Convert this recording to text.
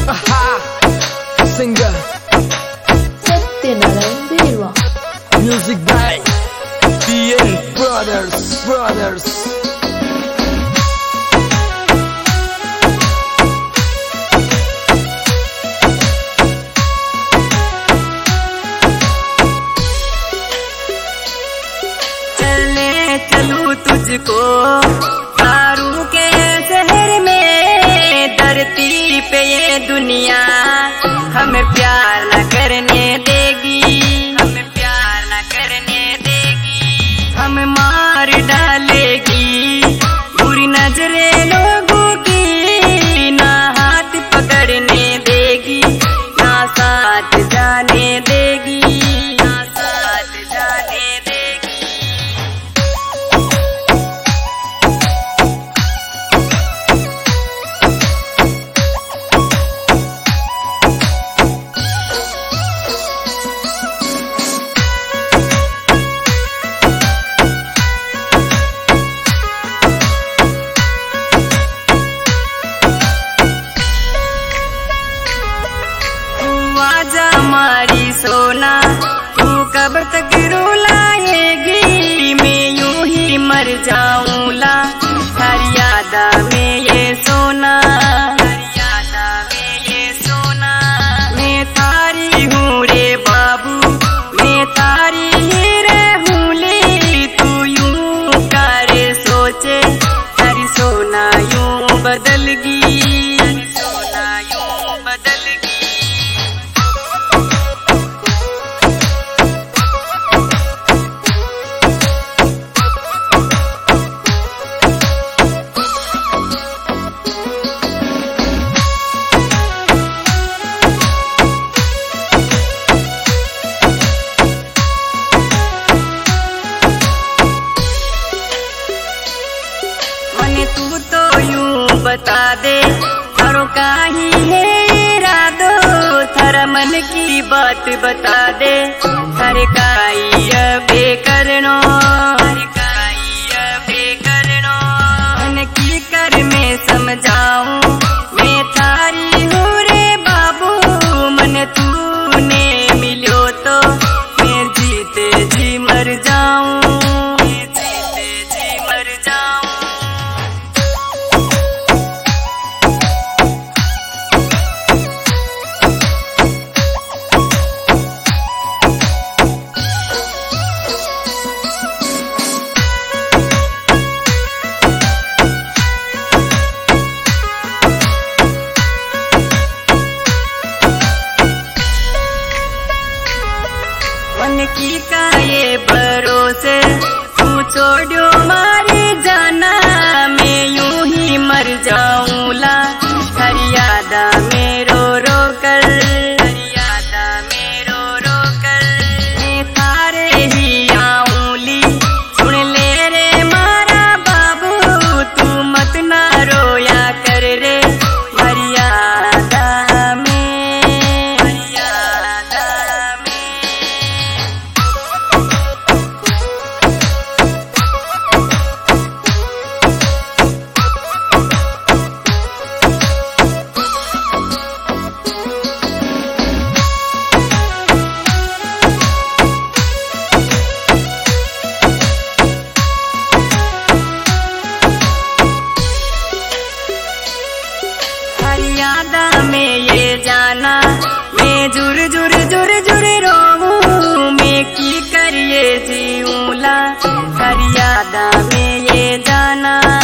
Singer Satyanarayan Deva. Music by BN Brothers. चलूं तुझको तारू के शहर में, धरती पे ये दुनिया हमें प्यार न करने देगी, हमें प्यार न करने देगी, हमें मार डालेगी बुरी नजरें लोगों की, ना हाथ पकड़ने देगी, ना साथ जाने देगी, ना साथ जाने देगी। आजा हमारी सोना, तू कब तक रुलाएगी, मैं यूं ही मर जाऊंला हर यादा में ये सोना, हर यादा में ये सोना। मैं तारी हूँ रे बाबू, मैं तारी ही रहूंली, तू यूं करे सोचे हर सोना यूं बदलगी, हर सोना यूं बदलगी। तू तो यूं बता दे थारो काहे है इरादो, थारा मन की बात बता दे, थारे काई अबे करनो, थारे काई अबे करनो। मन की कर मैं समझाऊं, मैं थारी हूँ रे बाबू, मन तूने मिलो तो मैं जीते जी मर जाऊं, मैं जीते जी मर जाऊं। मन की का ये भरोसे तू छोड़ो मारी जाना, मैं यूं ही मर जाऊंला हर यादा में रो रो कर, हर यादा में रो रो कर। मैं तारे ही आऊंली सुन ले रे मारा बाबू, तू मत ना रोया कर रे हर यादा में, हर यादा में। यादा में ये जाना, मैं जुर जुर जुर जुर रोऊं, मैं की करिए जीऊंला हर यादा में ये जाना।